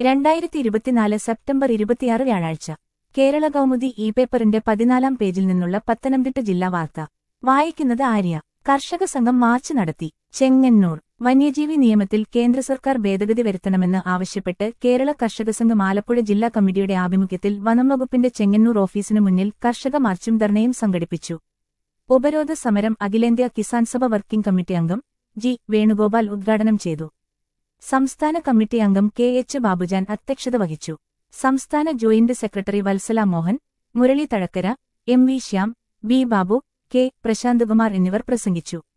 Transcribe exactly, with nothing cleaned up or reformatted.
രണ്ടായിരത്തി ഇരുപത്തിനാല് സെപ്റ്റംബർ ഇരുപത്തിയാറ് വ്യാഴാഴ്ച കേരള കൗമുദി ഇ പേപ്പറിന്റെ പതിനാലാം പേജിൽ നിന്നുള്ള പത്തനംതിട്ട ജില്ലാ വാർത്ത വായിക്കുന്നത് ആര്യ. കർഷക സംഘം മാർച്ച് നടത്തി. ചെങ്ങന്നൂർ. വന്യജീവി നിയമത്തിൽ കേന്ദ്ര സർക്കാർ ഭേദഗതി വരുത്തണമെന്ന് ആവശ്യപ്പെട്ട് കേരള കർഷക സംഘം ആലപ്പുഴ ജില്ലാ കമ്മിറ്റിയുടെ ആഭിമുഖ്യത്തിൽ വനം വകുപ്പിന്റെ ചെങ്ങന്നൂർ ഓഫീസിനു മുന്നിൽ കർഷക മാർച്ചും ധർണയും സംഘടിപ്പിച്ചു. ഉപരോധ സമരം അഖിലേന്ത്യാ കിസാൻ സഭ വർക്കിംഗ് കമ്മിറ്റി അംഗം ജി വേണുഗോപാൽ ഉദ്ഘാടനം ചെയ്തു. സംസ്ഥാന കമ്മിറ്റി അംഗം കെ എച്ച് ബാബുജാൻ അധ്യക്ഷത വഹിച്ചു. സംസ്ഥാന joint secretary Vatsala Mohan, Murali Thazhakkara, M V Shyam, B Babu, K Prasanthakumar എന്നിവർ പ്രസംഗിച്ചു.